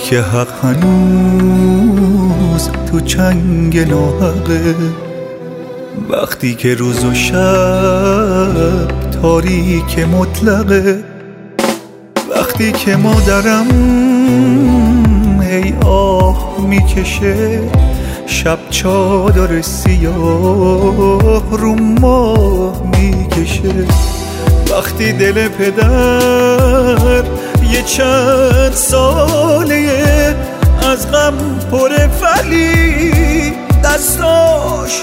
که حق هنوز تو چنگ ناحقه، وقتی که روز و شب تاریک مطلقه، وقتی که مادرم هی آه میکشه، شب چادر سیاه رو ماه میکشه، وقتی دل پدر یه چند ساله از غم پر ولی دستاش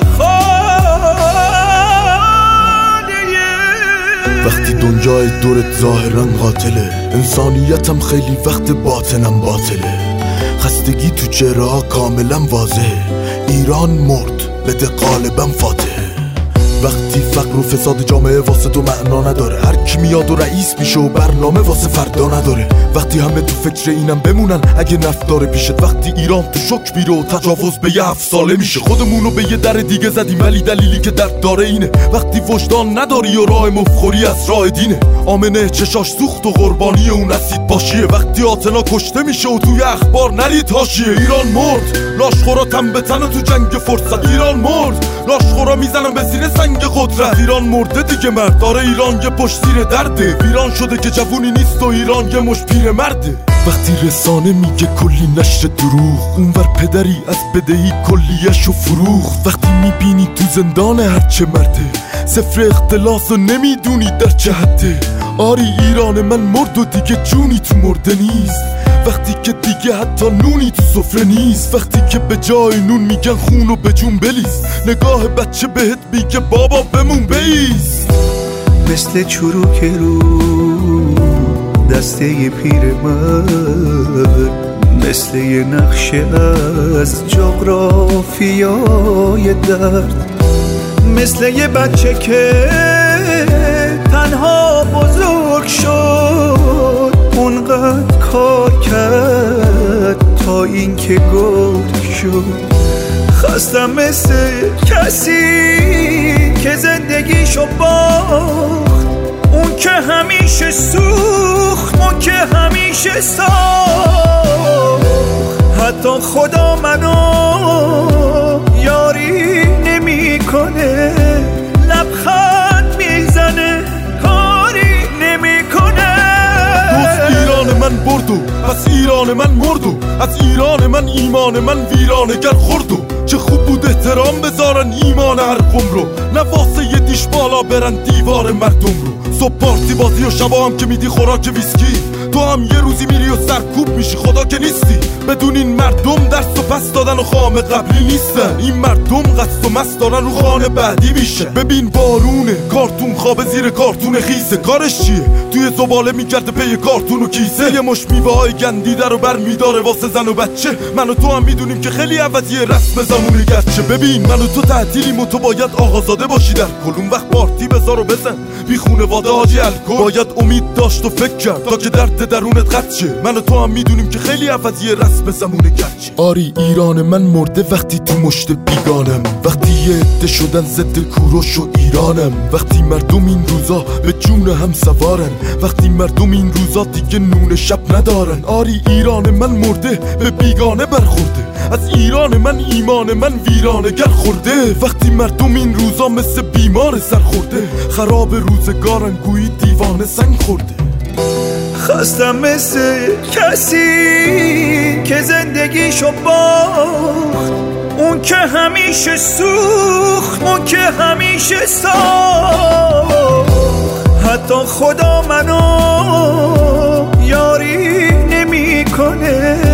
خالیه، وقتی دنیای دورت ظاهرا قاتله، انسانیتم خیلی وقت باطنم باطله، خستگی تو چهره‌ها کاملا واضحه، ایران مرد بده غالبا فاتحه. وقتی فقر و فساد جامعه واسه تو معنا نداره، هر کی میاد و رئیس میشه و برنامه واسه فردا نداره، وقتی همه تو فکر اینم بمونن اگه نفت داره پیشت، وقتی ایران تو شوک میره و تجاوز به یه 7 ساله میشه، خودمونو به یه در دیگه زدیم ولی دلیلی که درد داره اینه، وقتی وجدان نداری و راه مفخوری از راه دینه، آمنه چشاش سوخت و قربانی اون اسید باشیه، وقتی آتنا کشته میشه و توی اخبار نرید حاشیه، ایران مرد لاشخورا تن به تن تو جنگ فرصت، ایران مرد لاشخورا میزنن به سینه سنگ قدرت، ایران مرده دیگه مرد داره، ایران یه پشت زیر درده، ویران شده که جوونی نیست و ایران یه مش پیر مرده، وقتی رسانه میگه کلی نشر دروغ، اونور پدری از بدهی کلیه‌شو فروخت، وقتی میبینی تو زندان هرچه مرده، صفر اختلاس و نمیدونی در چه حده، آری ایران من مرد و دیگه جونی تو مرده نیست، وقتی که دیگه حتی نونی تو سفره نیست، وقتی که به جای نون میگن خون و به جون بلیز، نگاه بچه بهت میگه بابا بمون بیست، مثل چروک رو دسته پیر من، مثل یه نقشه از جغرافیای درد، مثل یه بچه که تنها بزرگ شد، اونقدر کار کرد تا این که گرگ شد، خستم مثل کسی که زندگیشو باخت، اون که همیشه سوخت، اون که همیشه ساخت، حتی خدا منو یاری نمی کنه، لبخند میزنه کاری نمی کنه، دوست ایران من بردو پس ایران من مردو، از ایران من ایمان من ویرانه گر خوردو، چه خوب بود احترام بذارن ایمان هر قوم رو، نه واسه یه دیش بالا برن دیوار مردم رو، صبح پارتی بازی و شبا هم که میدی خوراک ویسکی، تو هم یه روزی میری و سرکوب میشی خدا که نیستی، بدون این مردم درس و پس دادن و خام قبلی نیستن، این مردم قصد و مست دارن رو خانه بعدی میشه، ببین بارونه کارتون خوابه زیر کارتون خیسه، کارش چیه توی زباله میگرده پی کارتون و کیسه، یه مش میوه های گندیده رو بر میداره واسه زن و بچه، من و تو هم میدونیم که خیلی عوضیه رسم زمونه گرچه، ببین من و تو تعطیلیم و تو باید آقازاده باشی در کلون، وقت پارتی بذار و بزن بی خونواده حاجی الکل، باید امید داشت و فکر کرد تا که درد درونت قطع شه، من و تو هم میدونیم که خیلی عوضیه رسم زمونه گرچه، آری ایران من مرده وقتی تو مشت بیگانم، وقتی یه عده شدن ضد کوروش و ایرانم، وقتی مردم این روزا به جون هم سوارن، وقتی مردم این روزا دیگه نون شب ندارن، آری ایران من مرده به بیگانه برخورده، از ایران من ایمان من ویرانه گر خورده، وقتی مردم این روزا مثل بیمار سر خورده، خراب روزگارن گویی دیوانه سنگ خورده، خستم مثل کسی که زندگیشو باخت، اون که همیشه سوخت، اون که همیشه ساخت، حتی خدا منو یاری نمی کنه،